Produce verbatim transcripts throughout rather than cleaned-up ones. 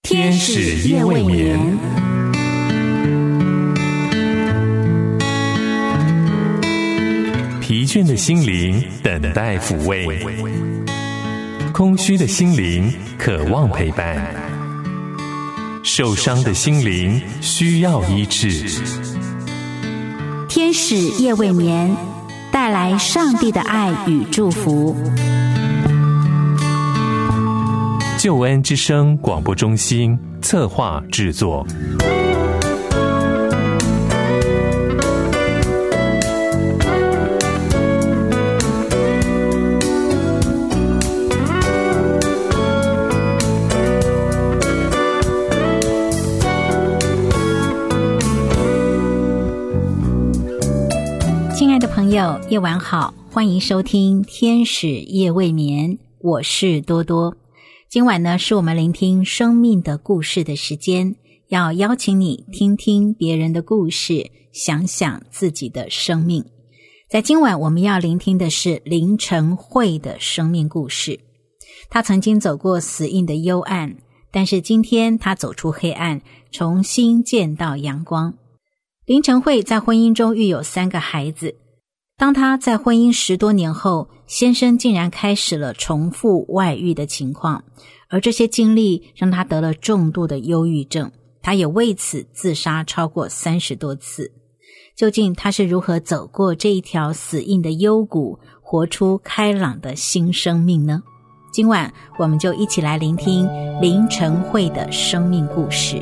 天使夜未眠，疲倦的心灵等待抚慰，空虚的心灵渴望陪伴，受伤的心灵需要医治。 天使夜未眠，带来上帝的爱与祝福。 救恩之声广播中心策划制作。 亲爱的朋友，夜晚好，欢迎收听天使夜未眠，我是多多。今晚呢，是我们聆听生命的故事的时间，要邀请你听听别人的故事，想想自己的生命。在今晚我们要聆听的是林晨慧的生命故事。他曾经走过死荫的幽暗，但是今天他走出黑暗，重新见到阳光。林晨慧在婚姻中育有三个孩子，当他在婚姻十多年后，先生竟然开始了重复外遇的情况，而这些经历让他得了重度的忧郁症，他也为此自杀超过三十多次。究竟他是如何走过这一条死荫的幽谷，活出开朗的新生命呢？今晚我们就一起来聆听林晨慧的生命故事。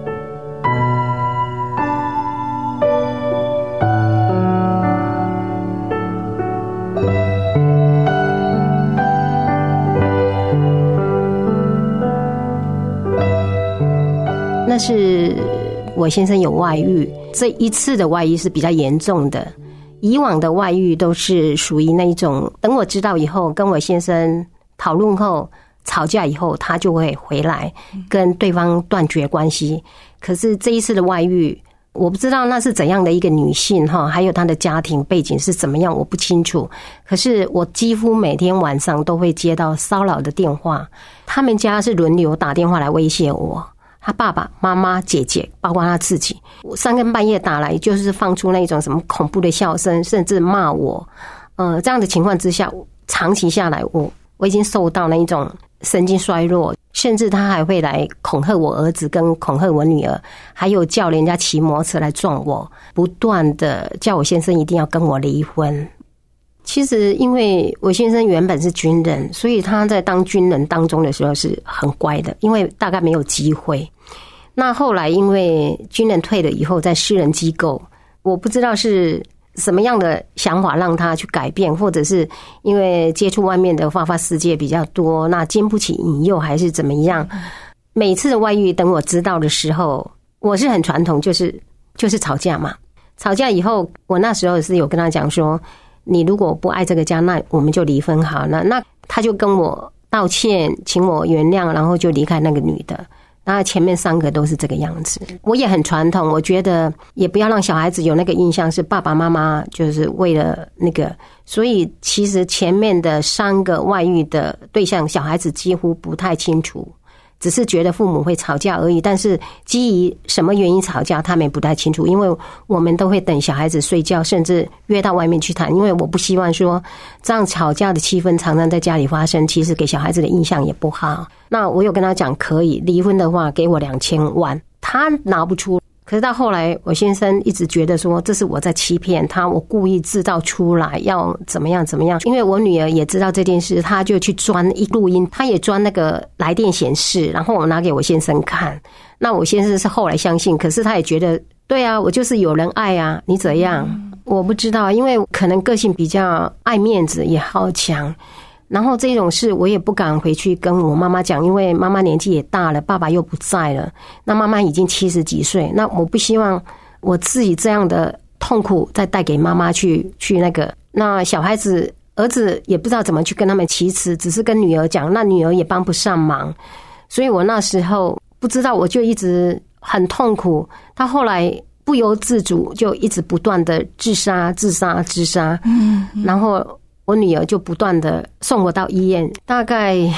那是我先生有外遇，这一次的外遇是比较严重的，以往的外遇都是属于那一种等我知道以后，跟我先生讨论后吵架以后，他就会回来跟对方断绝关系。可是这一次的外遇，我不知道那是怎样的一个女性哈，还有她的家庭背景是怎么样，我不清楚。可是我几乎每天晚上都会接到骚扰的电话，他们家是轮流打电话来威胁我，他爸爸妈妈姐姐包括他自己，三更半夜打来就是放出那种什么恐怖的笑声，甚至骂我。呃，这样的情况之下，长期下来我我已经受到那一种神经衰弱，甚至他还会来恐吓我儿子跟恐吓我女儿，还有叫人家骑摩托车来撞我，不断的叫我先生一定要跟我离婚。其实因为我先生原本是军人，所以他在当军人当中的时候是很乖的，因为大概没有机会。那后来因为军人退了以后，在私人机构，我不知道是什么样的想法让他去改变，或者是因为接触外面的花花世界比较多，那经不起引诱还是怎么样。每次的外遇等我知道的时候，我是很传统，就是就是吵架嘛。吵架以后，我那时候是有跟他讲说，你如果不爱这个家，那我们就离婚好了。那他就跟我道歉，请我原谅，然后就离开那个女的。那前面三个都是这个样子。我也很传统，我觉得也不要让小孩子有那个印象是爸爸妈妈就是为了那个，所以其实前面的三个外遇的对象，小孩子几乎不太清楚，只是觉得父母会吵架而已，但是基于什么原因吵架他们也不太清楚，因为我们都会等小孩子睡觉，甚至约到外面去谈，因为我不希望说这样吵架的气氛常常在家里发生，其实给小孩子的印象也不好。那我有跟他讲，可以离婚的话给我两千万，他拿不出。可是到后来我先生一直觉得说这是我在欺骗他，我故意制造出来要怎么样怎么样。因为我女儿也知道这件事，她就去钻一录音，她也钻那个来电显示，然后我拿给我先生看。那我先生是后来相信，可是他也觉得对啊，我就是有人爱啊，你怎样我不知道，因为可能个性比较爱面子也好强，然后这种事我也不敢回去跟我妈妈讲，因为妈妈年纪也大了，爸爸又不在了，那妈妈已经七十几岁，那我不希望我自己这样的痛苦再带给妈妈去去那个。那小孩子儿子也不知道怎么去跟他们启齿，只是跟女儿讲，那女儿也帮不上忙，所以我那时候不知道，我就一直很痛苦。他后来不由自主就一直不断的自杀自杀自杀，嗯，然后我女儿就不断的送我到医院，大概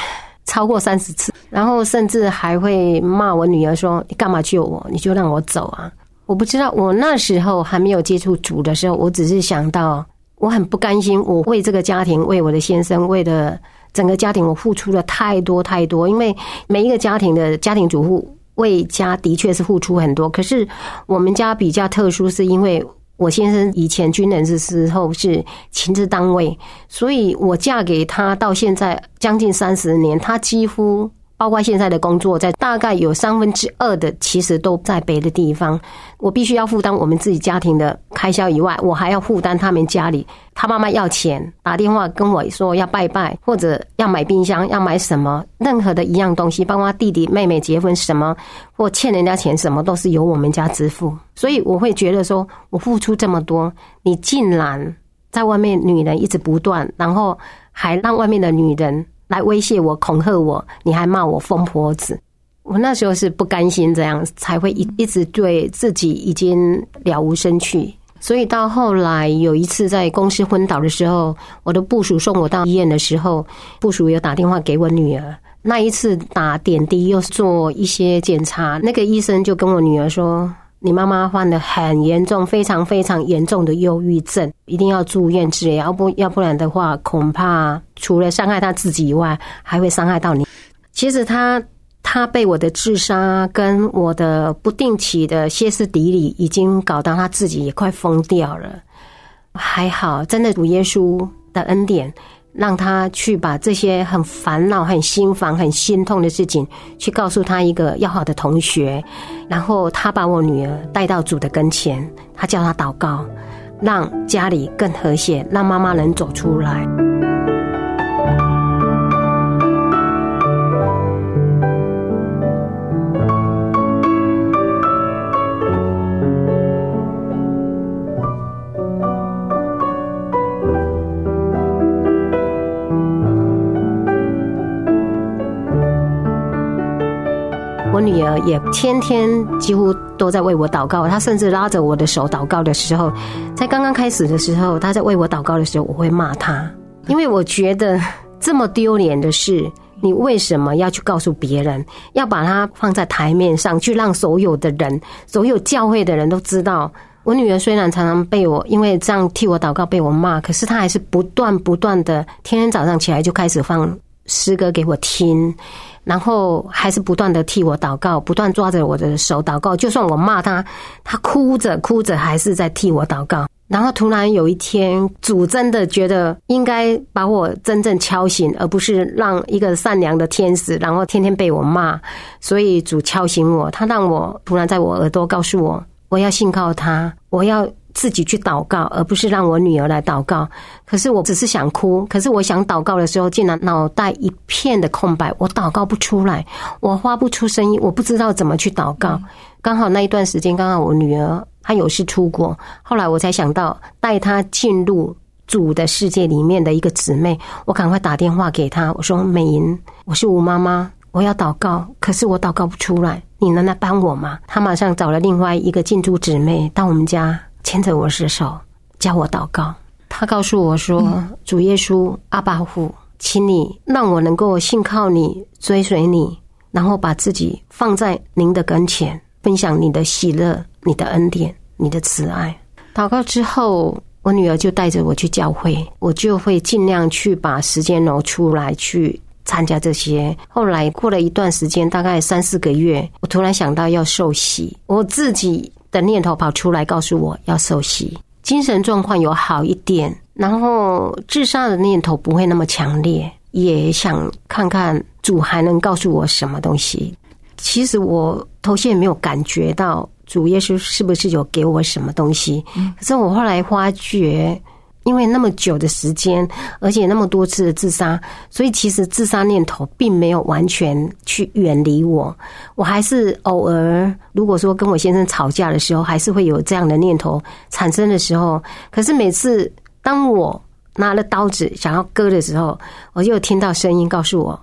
超过三十次，然后甚至还会骂我女儿说：“你干嘛救我？你就让我走啊！”我不知道，我那时候还没有接触主的时候，我只是想到我很不甘心，我为这个家庭，为我的先生，为了整个家庭，我付出了太多太多。因为每一个家庭的家庭主妇为家的确是付出很多，可是我们家比较特殊，是因为我先生以前军人的时候是情治单位，所以我嫁给他到现在将近三十年，他几乎包括现在的工作，在大概有三分之二的其实都在别的地方。我必须要负担我们自己家庭的开销以外，我还要负担他们家里，他妈妈要钱，打电话跟我说要拜拜，或者要买冰箱，要买什么，任何的一样东西，包括弟弟妹妹结婚什么，或欠人家钱什么，都是由我们家支付。所以我会觉得说，我付出这么多，你竟然在外面女人一直不断，然后还让外面的女人来威胁我、恐吓我，你还骂我疯婆子。我那时候是不甘心这样，才会一一直对自己已经了无生趣。所以到后来有一次在公司昏倒的时候，我的部属送我到医院的时候，部属有打电话给我女儿。那一次打点滴又做一些检查，那个医生就跟我女儿说，你妈妈患得很严重，非常非常严重的忧郁症，一定要住院治疗，要不要不然的话，恐怕除了伤害她自己以外，还会伤害到你。其实她她被我的自杀跟我的不定期的歇斯底里，已经搞到她自己也快疯掉了。还好，真的主耶稣的恩典，让她去把这些很烦恼、很心烦、很心痛的事情，去告诉她一个要好的同学，然后她把我女儿带到主的跟前，她叫她祷告，让家里更和谐，让妈妈能走出来。我女儿也天天几乎都在为我祷告，她甚至拉着我的手祷告的时候，在刚刚开始的时候，她在为我祷告的时候，我会骂她，因为我觉得这么丢脸的事，你为什么要去告诉别人，要把它放在台面上去，让所有的人，所有教会的人都知道。我女儿虽然常常被我因为这样替我祷告被我骂，可是她还是不断不断的，天天早上起来就开始放诗歌给我听，然后还是不断的替我祷告，不断抓着我的手祷告，就算我骂他，他哭着哭着还是在替我祷告。然后突然有一天，主真的觉得应该把我真正敲醒，而不是让一个善良的天使然后天天被我骂，所以主敲醒我，他让我突然在我耳朵告诉我，我要信靠他，我要自己去祷告，而不是让我女儿来祷告。可是我只是想哭，可是我想祷告的时候，竟然脑袋一片的空白，我祷告不出来，我发不出声音，我不知道怎么去祷告。刚好那一段时间，刚好我女儿她有事出国，后来我才想到带她进入主的世界里面的一个姊妹，我赶快打电话给她，我说美莹，我是吴妈妈，我要祷告，可是我祷告不出来，你能来帮我吗？她马上找了另外一个进驻姊妹到我们家，牵着我的手教我祷告。他告诉我说、嗯、主耶稣阿爸父，请你让我能够信靠你，追随你，然后把自己放在您的跟前，分享你的喜乐，你的恩典，你的慈爱。祷告之后，我女儿就带着我去教会，我就会尽量去把时间挪出来去参加这些。后来过了一段时间，大概三四个月，我突然想到要受洗，我自己的念头跑出来告诉我要受洗，精神状况有好一点，然后自杀的念头不会那么强烈，也想看看主还能告诉我什么东西。其实我头先也没有感觉到主耶稣是不是有给我什么东西，可是我后来发觉，因为那么久的时间，而且那么多次的自杀，所以其实自杀念头并没有完全去远离我，我还是偶尔如果说跟我先生吵架的时候，还是会有这样的念头产生的时候，可是每次当我拿了刀子想要割的时候，我就有听到声音告诉我，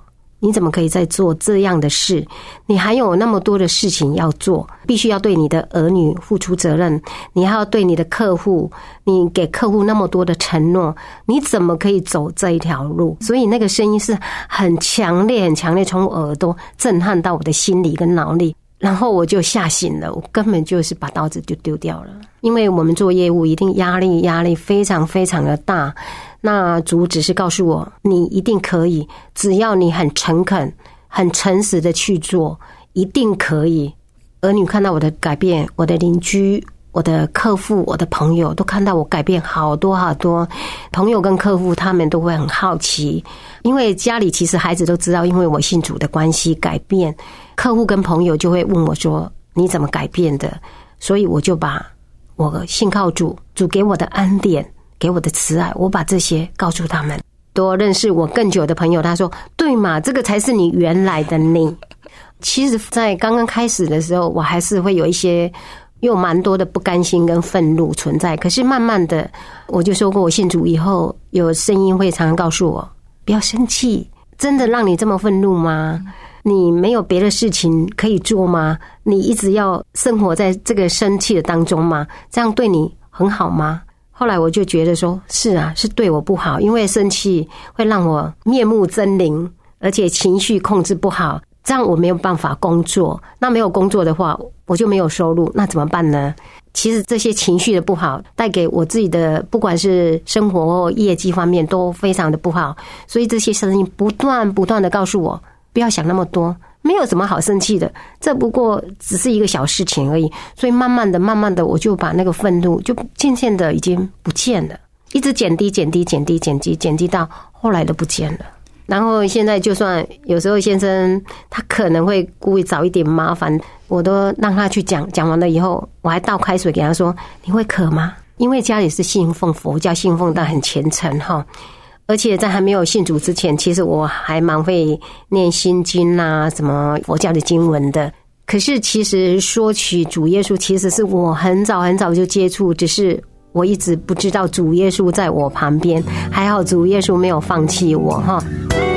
你怎么可以再做这样的事？你还有那么多的事情要做，必须要对你的儿女付出责任，你还要对你的客户，你给客户那么多的承诺，你怎么可以走这一条路？所以那个声音是很强烈很强烈，从我耳朵震撼到我的心里跟脑里，然后我就吓醒了，我根本就是把刀子就丢掉了。因为我们做业务一定压力压力非常非常的大，那主只是告诉我你一定可以，只要你很诚恳很诚实的去做，一定可以。儿女看到我的改变，我的邻居，我的客户，我的朋友都看到我改变好多好多。朋友跟客户他们都会很好奇，因为家里其实孩子都知道，因为我信主的关系改变，客户跟朋友就会问我说你怎么改变的？所以我就把我信靠主，主给我的恩典，给我的慈爱，我把这些告诉他们。多认识我更久的朋友，他说对嘛，这个才是你原来的你。其实在刚刚开始的时候，我还是会有一些有蛮多的不甘心跟愤怒存在，可是慢慢的，我就说过我信主以后，有声音会常常告诉我不要生气，真的让你这么愤怒吗？你没有别的事情可以做吗？你一直要生活在这个生气的当中吗？这样对你很好吗？后来我就觉得说是啊，是对我不好，因为生气会让我面目狰狞，而且情绪控制不好，这样我没有办法工作。那没有工作的话，我就没有收入，那怎么办呢？其实这些情绪的不好带给我自己的不管是生活或业绩方面都非常的不好，所以这些声音不断不断的告诉我不要想那么多，没有什么好生气的，这不过只是一个小事情而已。所以慢慢的慢慢的我就把那个愤怒就渐渐的已经不见了，一直减低减低减低减低减低到后来都不见了。然后现在就算有时候先生他可能会故意找一点麻烦，我都让他去讲，讲完了以后我还倒开水给他说你会渴吗？因为家里是信奉佛教，信奉到很虔诚哈。而且在还没有信主之前，其实我还蛮会念心经啊，什么佛教的经文的。可是其实说起主耶稣，其实是我很早很早就接触，只是我一直不知道主耶稣在我旁边，还好主耶稣没有放弃我哈。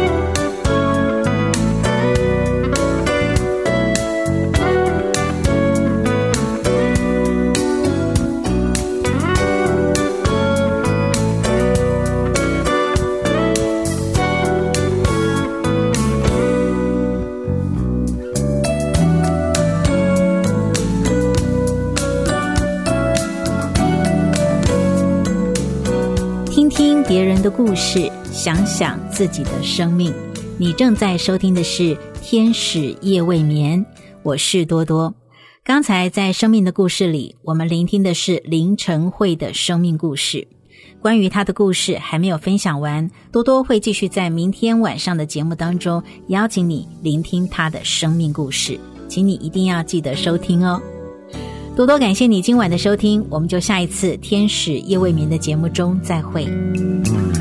别人的故事，想想自己的生命。你正在收听的是天使夜未眠，我是多多。刚才在生命的故事里，我们聆听的是林晨慧的生命故事。关于她的故事还没有分享完，多多会继续在明天晚上的节目当中邀请你聆听她的生命故事，请你一定要记得收听哦。多多感谢你今晚的收听，我们就下一次天使夜未眠的节目中再会。